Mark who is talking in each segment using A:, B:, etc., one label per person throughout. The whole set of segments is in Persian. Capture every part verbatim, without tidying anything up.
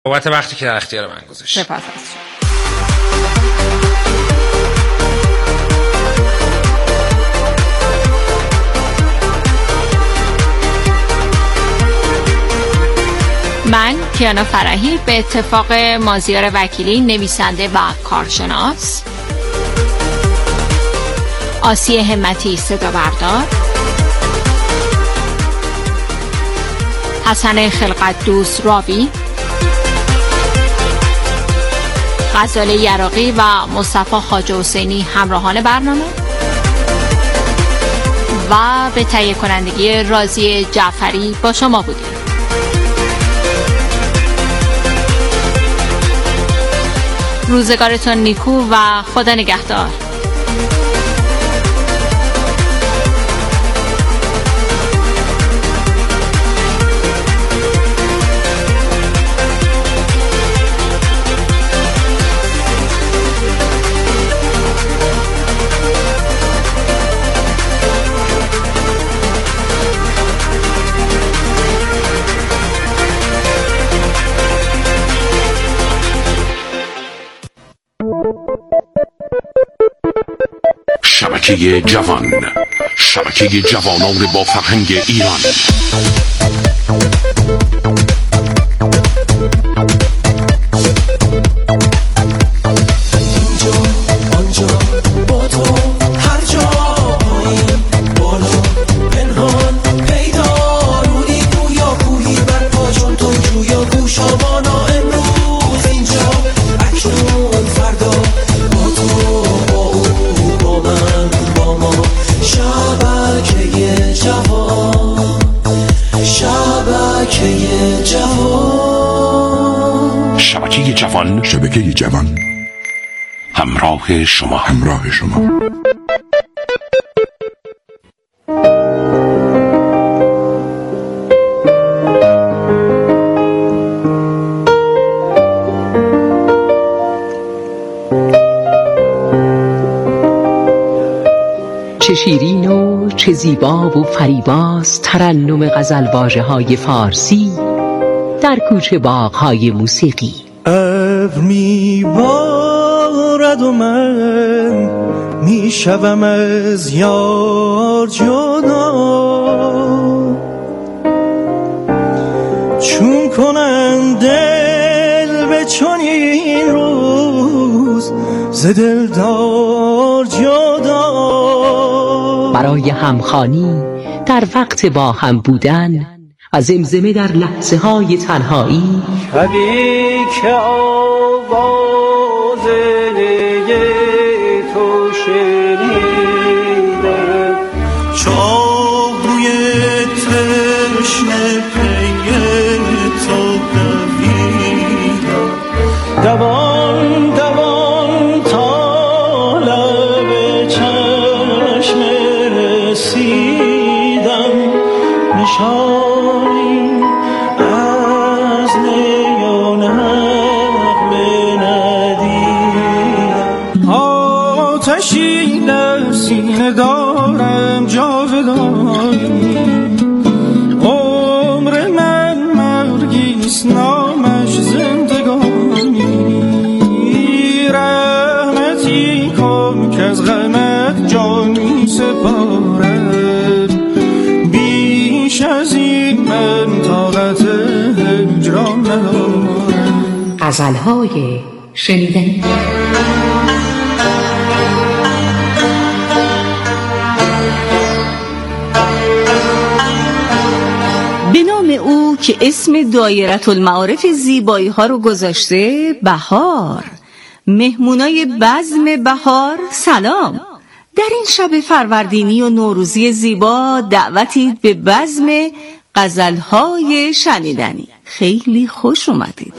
A: بابت وقتی که در اختیار من گذاشت.
B: سپاس از شما. من کیانا فرحی به اتفاق مازیار وکیلی نویسنده و کارشناس، آسیه همتی صدا بردار، حسن خلقت دوست راوی، غزاله یراقی و مصطفی خواجه حسینی همراهان برنامه و به تهیه کنندگی راضی جعفری با شما بودیم. روزگارتون نیکو و خدا نگهدار.
C: شبکه جوان، شبکه جوانان با فرهنگ ایران. شبکه جوان، شبکه جوان همراه شما، همراه شما.
D: چه شیرین و چه زیبا و فریباست ترنم غزلواژه های فارسی در کوچه باغ‌های موسیقی.
E: ابر میبارد و من میشوم از یار جدا، چون کنم دل به چنین روز ز دلدار جدا.
D: برای همخوانی در وقت با هم بودن و زمزمه در لحظه های تنهایی،
E: شبی که آواز نی تو شنیدم، چاهوی تشنه پی تو دویدم، دوان دوان تا لب چشم رسیدم، نشان دارم جاودانی، عمر من مرگیست نامش زندگانی، رحمتی کن که از غمت جان می سپارد، بیش از این من طاقت هجران ندارم.
D: غزل‌های شنیدنی.
B: او که اسم دایره المعارف زیبایی ها رو گذاشته بهار. مهمونای بزم بهار سلام. در این شب فروردینی و نوروزی زیبا دعوتی به بزم غزل‌های شنیدنی. خیلی خوش اومدید.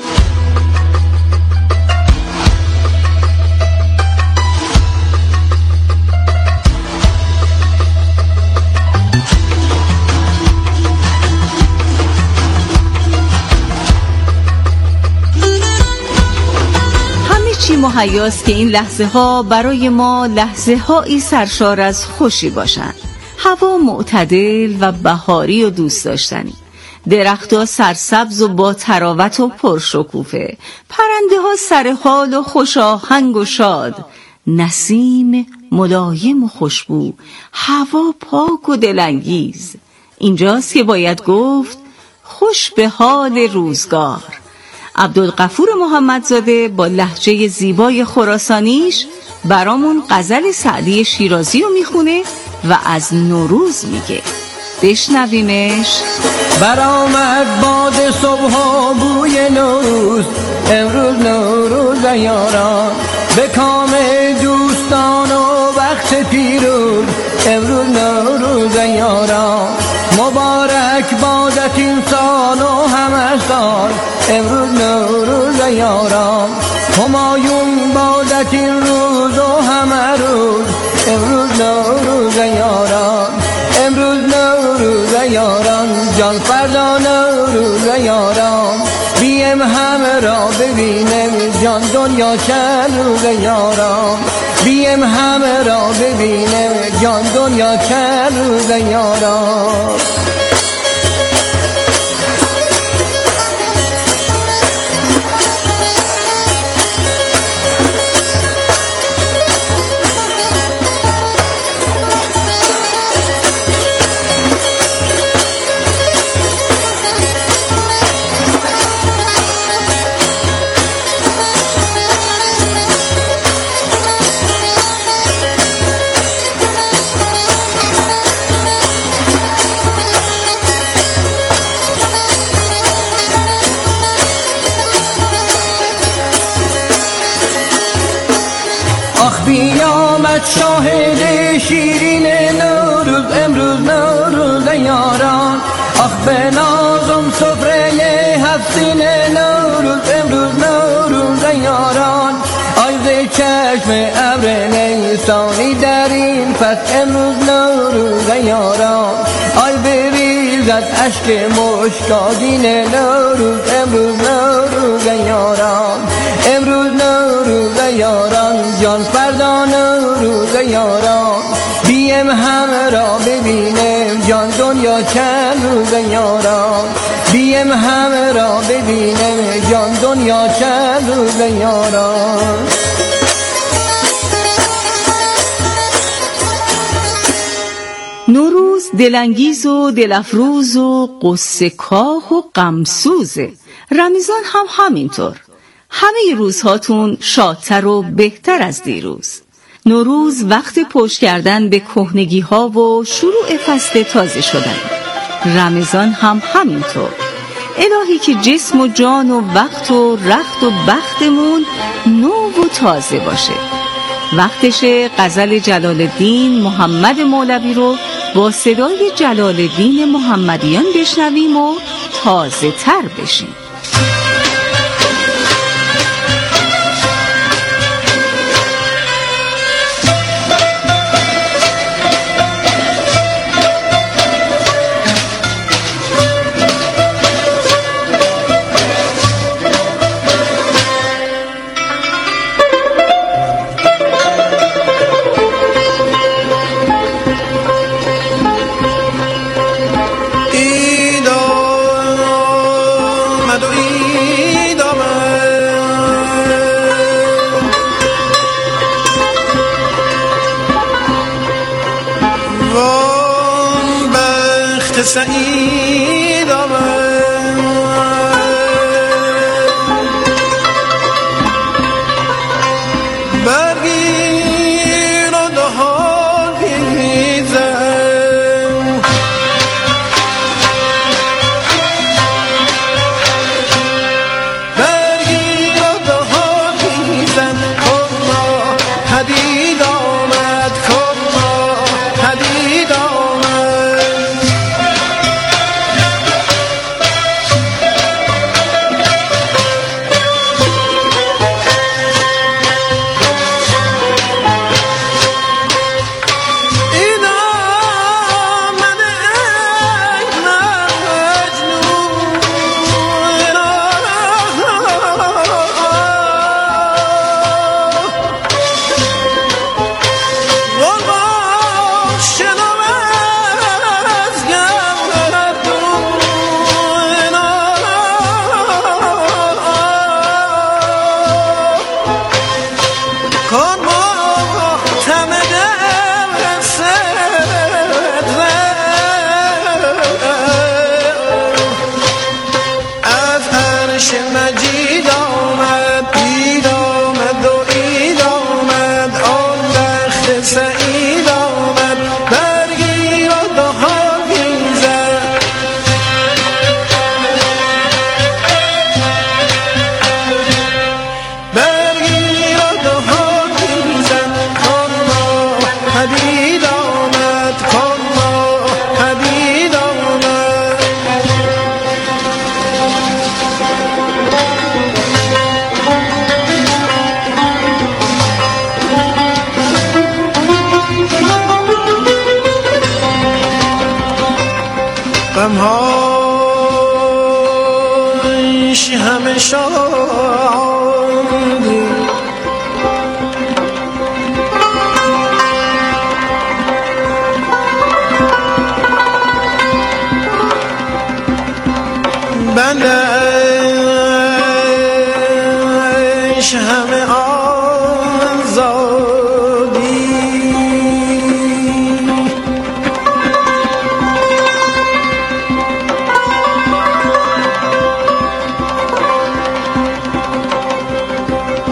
B: مهیاست که این لحظه ها برای ما لحظه هایی سرشار از خوشی باشند. هوا معتدل و بهاری و دوست داشتنی. درختها سرسبز و با تراوت و پرشکوفه، پرنده ها سر حال و خوش آهنگ و شاد، نسیم ملایم و خوشبو، هوا پاک و دلانگیز. اینجاست که باید گفت خوش به حال روزگار. عبدالغفور محمدزاده با لهجه زیبای خراسانیش برامون غزل سعدی شیرازی رو میخونه و از نوروز میگه. بشنویمش.
F: برآمد باد صبح و بوی نوروز، امروز نوروز یاران، به کام دوستان و وقت پیروز، امروز نوروز یاران، مبارک بادت این سال و همه سال، امروز نوروز یاران، همایون بادت این روز و همه روز، امروز نوروز یاران، امروز نوروز یاران، جان فردا نوروز یاران، بیم همه را ببینیم جان دنیا چند روز یاران، بیم همه را ببینیم جان دنیا چند روز یاران. بیامد شاهد شیرین نوروز، امروز نوروز یاران، آخ به نازم سفره هفتین نوروز، امروز نوروز یاران، آی ز چشم ابر نیسانی در این فصل، امروز نوروز یاران، آی بریزد اشک مشکادین نوروز، امروز نوروز یاران، امروز نوروز یاران، جان فردا نوروز یاران، بیم همه را ببینیم جان دنیا چند روز یاران، بیم همه را ببینیم جان دنیا چند روز یاران.
B: نوروز دلانگیز و دلافروز و قصه کاه و غمسوزه. رمضان هم همینطور. همه روزهاتون شادتر و بهتر از دیروز. نوروز وقت پشت کردن به کهنگی ها و شروع فصل تازه شدن. رمضان هم همینطور. الهی که جسم و جان و وقت و رخت و بختمون نو و تازه باشه. وقتش غزل جلال الدین محمد مولوی رو با صدای جلال الدین محمدیان بشنویم و تازه تر بشیم.
E: سعید آمد برگیر و دهان بیزم، برگیر و دهان بیزم، کما پدید آمد، کما پدید آمد،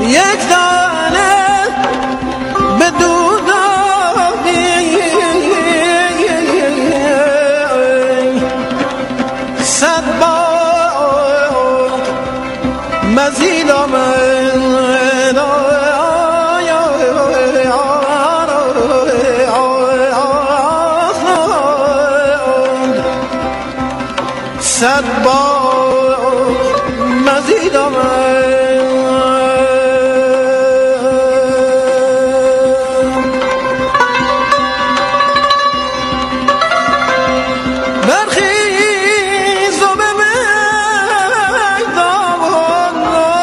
E: یک دانه به دودانی صد بار مزید آمد صد بار مزید آمد برخیز و به میدان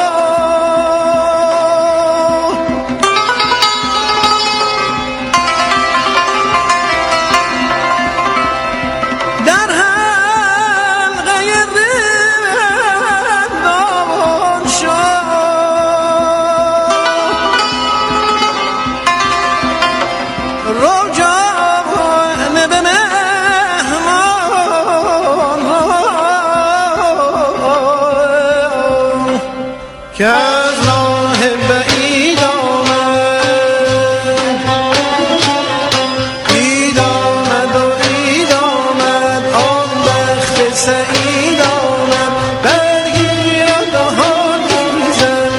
E: در حلقه رندان شد رو جوانه به مهمان که از راه بعید آمد عید آمد و عید آمد آن بخت سعید آمد برگیر و دهان میزن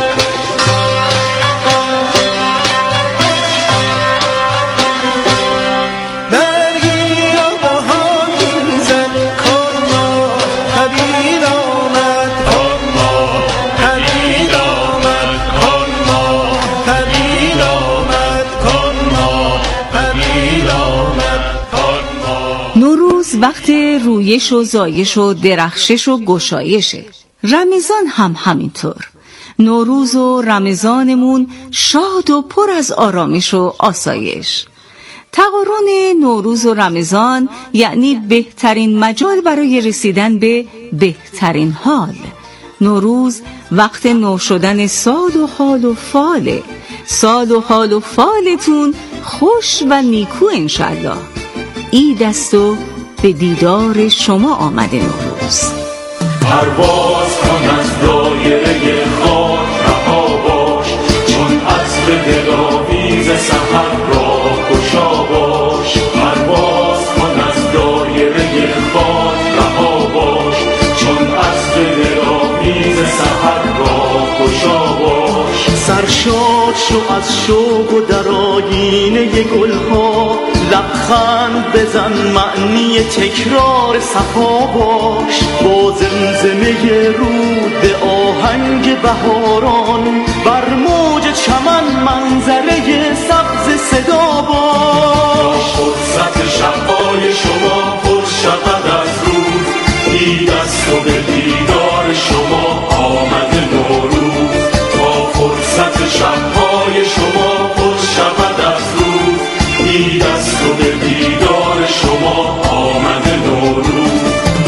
E: برگیر و دهان میزن کرما پدید آمد کرما پدید آمد کرما پدید آمد کرما پدید آمد کرما.
B: نوروز وقت رویش و زایش و درخشش و گشایشه. رمضان هم همینطور. نوروز و رمضانمون شاد و پر از آرامش و آسایش. تقارن نوروز و رمضان یعنی بهترین مجال برای رسیدن به بهترین حال. نوروز وقت نو شدن سال و حال و فاله. سال و حال و فالتون خوش و نیکو انشالله. عید است و به دیدار شما آمده نوروز.
G: پرواز کن از دایره خاک رها باش، چون عطر دلاویز سحر را گشا باش. پرواز کن از دایره خاک رها باش، چون عطر دلاویز سحر را گشا باش.
F: سرشار شو از شوق و در آیینه گلها، لبخند بزن معنی تکرار صفا باش. با زمزمه رود آهنگ بهاران، بر موج چمن منظره سبز صدا باش.
G: فرصت شب‌های شما پر شود از روز، عید است و به دیدار شما آمده نوروز. تا فرصت شب‌های شما پر شود از روز، عید است و به دیدار شما آمده نوروز.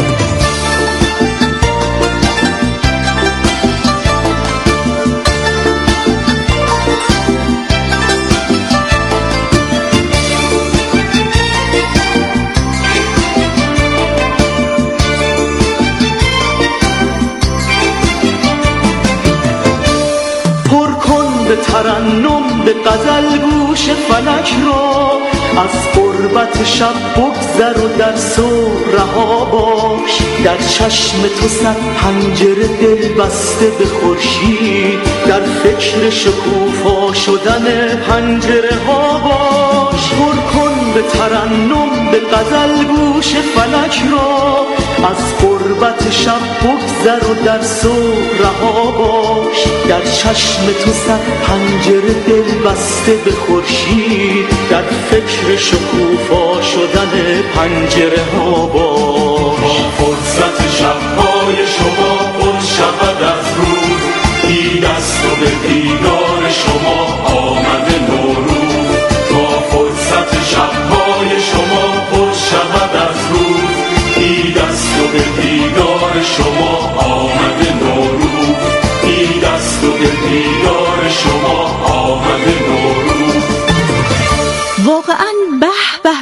F: ترنم به غزل گوش فلک را، از غربت شب بگذر و در سو رها باش. در چشم تو صد پنجره دل بسته به خورشید، در فکر شکوفا شدن پنجره ها باش. پر کن به ترنم به غزل گوش فلک را، از غربت شب بگذر و در سو رها باش. در چشم تو صد پنجره دل بسته به خورشید، در فکر شکوفا شدن پنجره ها باش.
G: فرصت شب‌های شما پر شود از روز، عید است و به دیدار شما آمده نوروز. تا فرصت شب‌های شما پر شود از روز، عید است و به دیدار شما آمده نوروز. عید است و به دیدار شما آمده نوروز.
B: واقعاً به به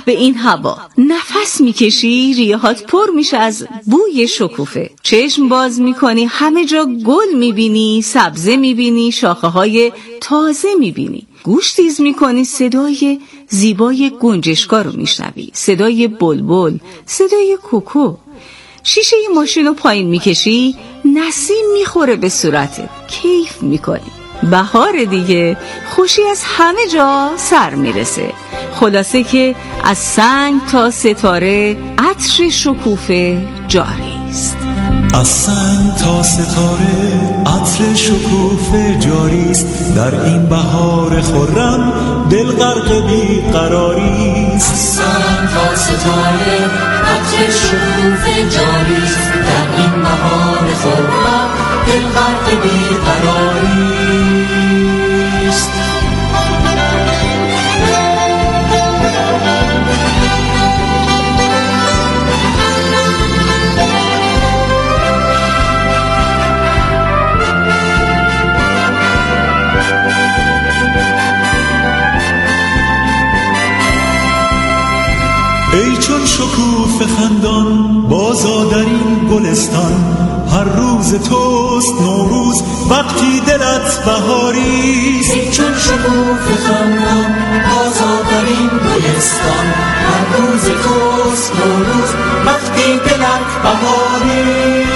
B: به این هوا نفس میکشی، ریه‌هات پر میشه از بوی شکوفه. چشم باز میکنی، همه جا گل میبینی، سبزه میبینی، شاخه‌های تازه میبینی. گوش تیز میکنی، صدای زیبای گنجشکا رو میشنوی، صدای بلبل، صدای کوکو. شیشه ماشین رو پایین میکشی، نسیم میخوره به صورتت، کیف میکنی. بهار دیگه، خوشی از همه جا سر میرسه. خلاصه که از سنگ تا ستاره عطر شکوفه جاری است.
E: از سنگ تا ستاره عطر شکوفه جاری است. در این بهار خرم دل غرق بی‌قراری است.
G: از سنگ تا ستاره عطر شکوفه جاری است. در این بهار خرم دل غرق بی‌قراری است.
E: ای چون شکوفه خندان بازا در این گلستان، هر روز توست نوروز وقتی دلت بهاریست.
G: ای چون شکوفه خندان بازا در این گلستان، هر روز توست نوروز وقتی دلت بهاریست.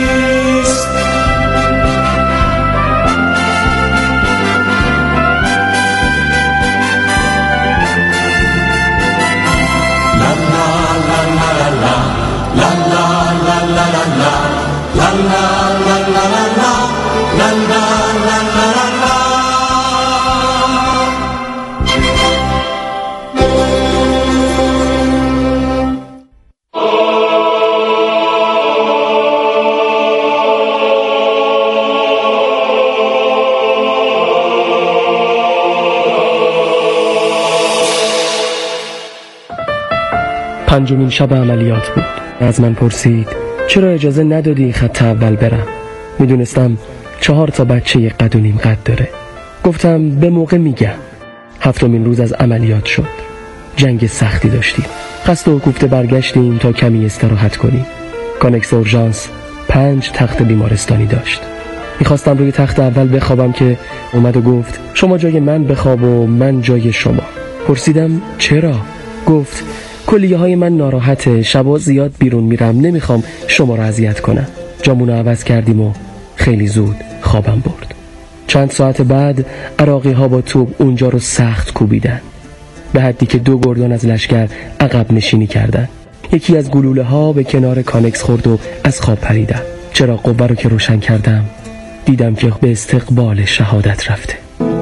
H: پنجمین شب عملیات بود. از من پرسید چرا اجازه ندادی خط اول برم؟ میدونستم چهار تا بچه قد و نیم قد داره. گفتم به موقع میگم. هفتمین روز از عملیات شد. جنگ سختی داشتیم. قصد و کوفته برگشتیم تا کمی استراحت کنیم. کانکس اورژانس پنج تخت بیمارستانی داشت. میخواستم روی تخت اول بخوابم که اومد و گفت شما جای من بخواب و من جای شما. پرسیدم چرا؟ گفت کلیه های من ناراحته، شبا زیاد بیرون میرم، نمیخوام شما را اذیت کنم. جامونو عوض کردیم و خیلی زود خوابم برد. چند ساعت بعد عراقی ها با توپ اونجا رو سخت کوبیدن، به حدی که دو گردان از لشکر عقب نشینی کردن. یکی از گلوله ها به کنار کانکس خورد و از خواب پریدم. چراغ قوه رو که روشن کردم دیدم که به استقبال شهادت رفته.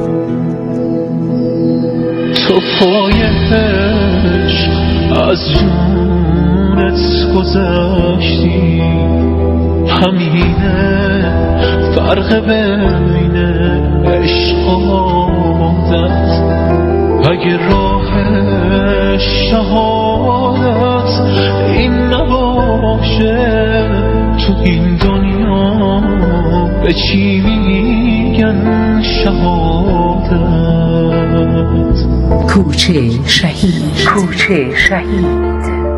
I: تو پای عشق از جونت گذشتی، همینه فرق بین عشق و عادت. اگه راه شهادت این نباشه، تو این دنیا به چی میگن شهادت؟
D: کوچه شهید، کوچه شهید.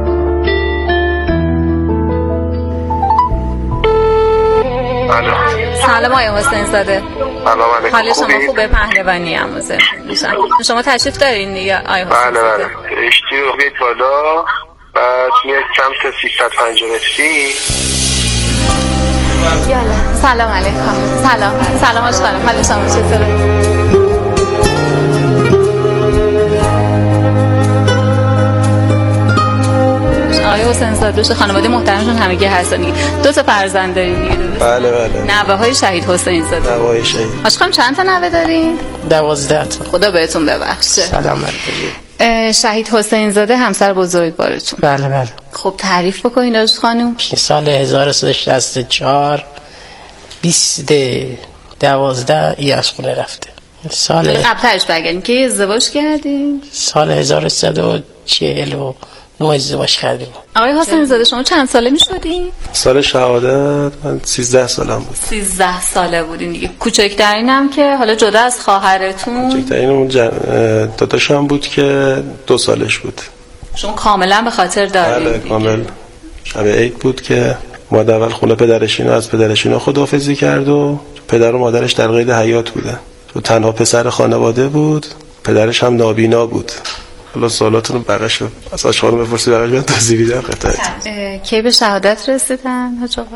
J: سلام آقای حسین زاده.
K: سلام علیکم.
J: حال شما خوبه؟ پهلوانی هم موزه میشم. شما تشریف دارین دیگه آقای حسین زاده؟
K: بله بله. اشتی رو بیت بالا، بعد میاد سمت سیصد و پنجاه متری.
J: یالا. سلام علیکم. سلام. سلام عشقم. حال شما چطوره؟ آقای حسین زاده و خانواده محترمشون همگی هستن دیگه. دو تا فرزند دارین دیگه؟
K: بله بله.
J: نوه های شهید حسین زاده.
K: نوه های شهید.
J: عشقم چند تا نوه دارین؟
K: دوازده تا.
J: خدا بهتون ببخشه.
K: سلامت باشید.
J: شهید حسین زاده همسر بزرگوارتون.
K: بله بله.
J: خب تعریف بکنین داشت خانم.
K: سال هزار و سیصد و شصت و چهار بیست دوازده ای از خونه رفته. سال
J: قبلش بگردیم که ازدواج کردیم.
K: سال هزار و سیصد و چهل و نه ازدواج کردیم.
J: آقای حسین زاده شما چند ساله می شدین؟
K: سال شهادت من سیزده سالم بود.
J: سیزده ساله بودین دیگه. کوچکترینم که حالا جدا از خواهرتون؟
K: کوچکترینم جن... داداشم بود که دو سالش بود.
J: شما کاملا به خاطر دارید؟
L: بله کامل. شب عید بود که مادر اول خونه پدرشینو از پدرشینو خداحافظی کرد و پدر و مادرش در قید حیات بودن. تو تنها پسر خانواده بود، پدرش هم نابینا بود. حالا سوالاتون رو بقیش از آشخانو بپرسی بقیش من توضیح میدم قطعه.
J: کی به شهادت رسیدن حاج آقا؟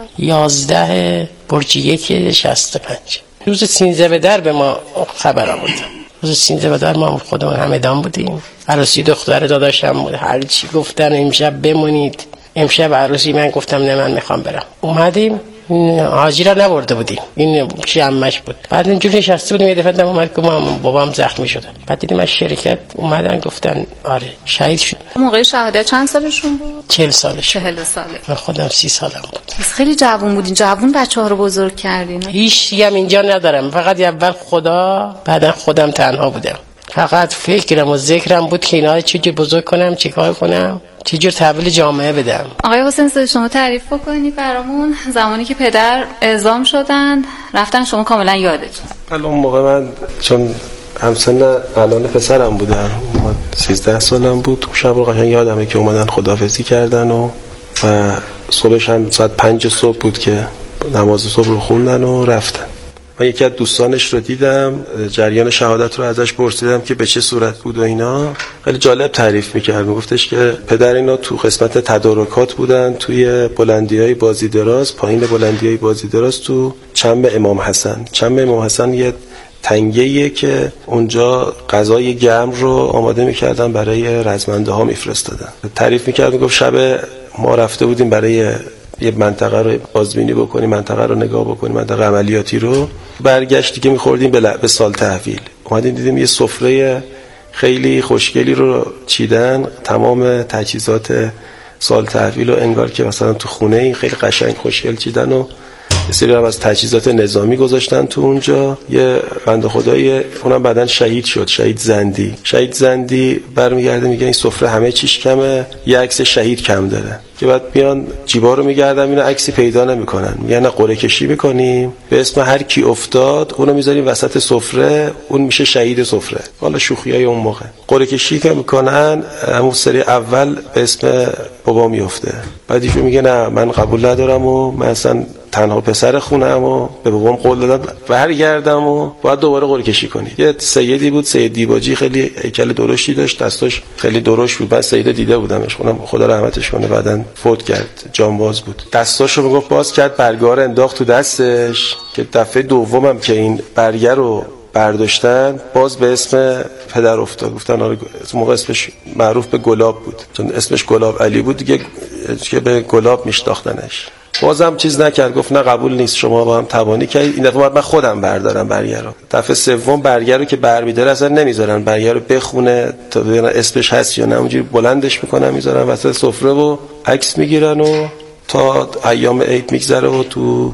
K: یازده برج یک شصت و پنج روز سینزده به در به ما خبر آوردن. روز سینزده به در ما خودمون همدان بودیم، عروسی دختر داداشم بود، هر چی گفتن امشب بمونید. امشب عروسی من گفتم نه من میخوام برم. اومدیم حاجی را نبرده بودیم، این چی عمش بود. بعد اینجوری نشسته بودیم یه دفعه دم اومد که بابام زخمی شدن. بعد دیدیم از شرکت اومدن گفتن آره شهید شد.
J: موقع شهادت چند سالشون بود؟
K: چهل سالش.
J: چهل ساله.
K: من خودم سی سالم بود.
J: خیلی جوون بودین. جوون بچه‌ها رو بزرگ کردین.
K: هیچ هم اینجا ندارم، فقط اول خدا، بعدا خودم تنها بودم. فقط فکرم و ذکرم بود که اینا رو چجور بزرگ کنم، چیکار کنم، چجور تحویل جامعه بدم.
J: آقای حسین زاده شما تعریف بکنید برامون زمانی که پدر اعزام شدن رفتن، شما کاملا یادتون؟
L: الان اون موقع من چون همسن الان پسرم بودم، سیزده سالم بود، شب رو قشنگ یادمه که اومدن خداحافظی کردن و و صبحش هم ساعت پنج صبح بود که نماز صبح رو خوندن و رفتن. من یکی از دوستانش رو دیدم، جریان شهادت رو ازش پرسیدم که به چه صورت بود و اینا. خیلی جالب تعریف میکرد، میگفتش که پدر اینا تو قسمت تدارکات بودن، توی بلندیای بازی دراز، پایین بلندیای بازی دراز تو چمب امام حسن. چمب امام حسن یه تنگه‌ایه که اونجا غذای گرم رو آماده میکردن برای رزمنده ها میفرستادن. تعریف میکرد، میگفت شب ما رفته بودیم برای یه منطقه رو بازبینی بکنیم، منطقه رو نگاه بکنیم، منطقه عملیاتی رو. برگشت دیگه میخوردیم به لعب سال تحویل. اومدیم دیدیم یه سفره خیلی خوشگلی رو چیدن، تمام تجهیزات سال تحویل رو انگار که مثلا تو خونه این خیلی قشنگ خوشگل چیدن و یه سری هم از تجهیزات نظامی گذاشتن تو اونجا. یه بنده خدای اونم بعدن شهید شد، شهید زندی. شهید زندی برمیگرده میگه این سفره همه چیش کمه، یه عکس شهید کم داره. که بعد میان جیبا رو میگردن اینا عکسی پیدا نمیکنن، میگن نه قرعه کشی میکنیم به اسم هر کی افتاد اونو میذاریم وسط سفره، اون میشه شهید سفره. حالا شوخیای اون موقع قرعه کشی که میکنن همون سری اول به اسم بابا میفته، بعد ایشون میگه نه من قبول ندارم و من اصلا تنها پسر خونم و به بابام قول دادم برگردم و باید دوباره قرعه کشی کنید. یه سیدی بود، سید دیباجی، خیلی هیکل درشتی داشت، دستاش خیلی درشت بود. من سید دیده بودمش، خودم خدا رحمتش کنه، بعدن فوت کرد، جانباز بود. دستاشو میگفت باز کرد، برگه رو انداخت تو دستش که دفعه دومم که این برگه رو برداشتن باز به اسم پدر افتاد. گفتن آره موقع اسمش معروف به گلاب بود، چون اسمش گلاب علی بود دیگه که به گلاب میشناختنش. بازم چیز نکرد، گفت نه قبول نیست، شما با هم تبانی کردید، این دفعه باید من خودم بردارم برگه رو. دفعه سوم برگه رو که برمی‌داره اصلا نمیذارن برگه رو بخونه تا ببینن اسمش هست یا نه، اونجوری بلندش میکنن میذارن وسط سفره و عکس میگیرن و تا ایام عید میگذره. و تو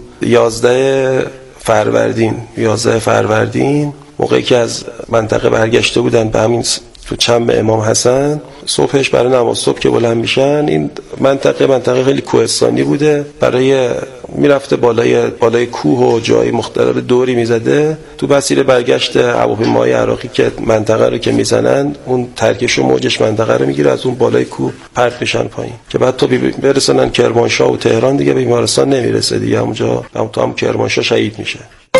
L: یازده فروردین یازده فروردین موقعی که از منطقه برگشته بودن به همین تو چمب امام حسن، صبحش برای نماز صبح که بلند میشن، این منطقه منطقه خیلی کوهستانی بوده، برای میرفته بالای بالای کوه و جای مختلف دوری میزده. تو مسیر برگشت هواپیمای عراقی که منطقه رو که میزنن، اون ترکش و موجش منطقه رو میگیره، از اون بالای کوه پرت میشن پایین که بعد تو برسونن کرمانشاه و تهران، دیگه به بیمارستان نمیرسه دیگه، اونجا هم تو هم کرمانشاه شهید میشه.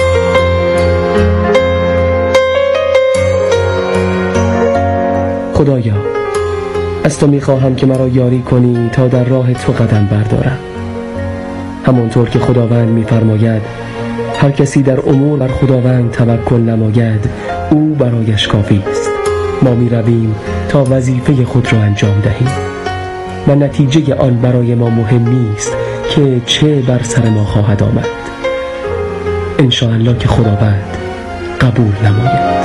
H: خدایا از تو میخواهم که مرا یاری کنی تا در راه تو قدم بردارم، همونطور که خداوند میفرماید هر کسی در امور بر خداوند توکل نماید او برایش کافی است. ما میرویم تا وظیفه خود را انجام دهیم و نتیجه آن برای ما مهم نیست که چه بر سر ما خواهد آمد. انشاءالله که خداوند قبول نماید.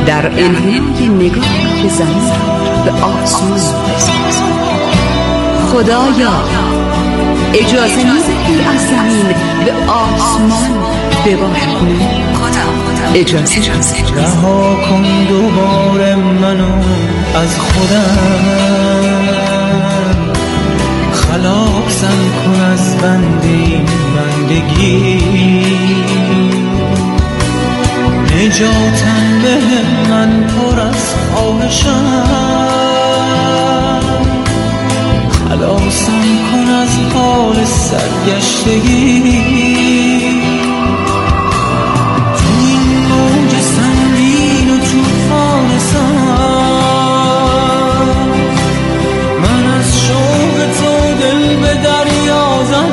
B: در انحنای نگاه زمین به آسمان. خدایا اجازه ندهی از زمین به آسمان بباریم. اجازه
E: رها کن دوباره منو از خودم، خلاصم کن از بند این بندگی، نجاتم به من پر از خواهشم، خلاصم کن از حال سرگشتگی، تو این موج سنگین و توفان سر، من از شوق تو دل به دریا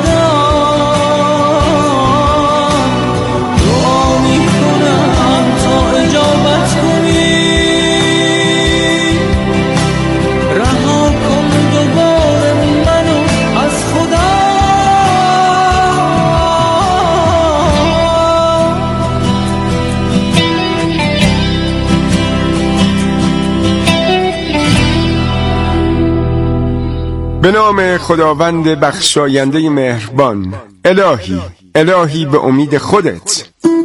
E: زدم، دعا میکنم تا اجابت کنی، رها کن دوباره منو از خدا.
M: به نام خداوند بخشاینده مهربان. الهی الهی به امید خودت.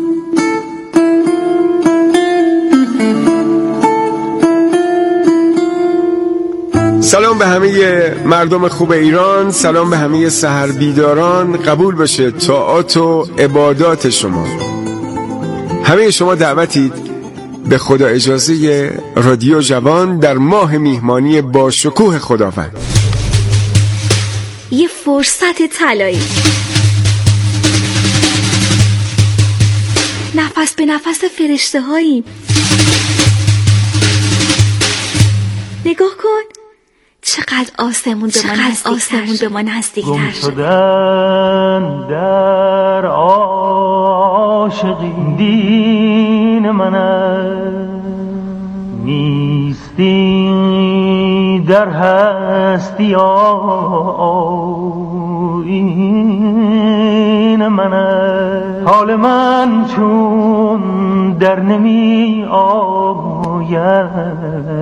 M: سلام به همه مردم خوب ایران، سلام به همه سحر بیداران. قبول بشه طاعات و عبادات شما. همه شما دعوتید به خدا اجازه رادیو جوان در ماه میهمانی با شکوه خداوند.
N: یه فرصت طلایی، نفس به نفس فرشته هاییم. نگاه کن چقدر آسمون به ما آسمون به ما نزدیک‌تر
I: گم شدن در عاشقی دین من است، نیستی در هستی آیین من است، حال من چون در نمی آید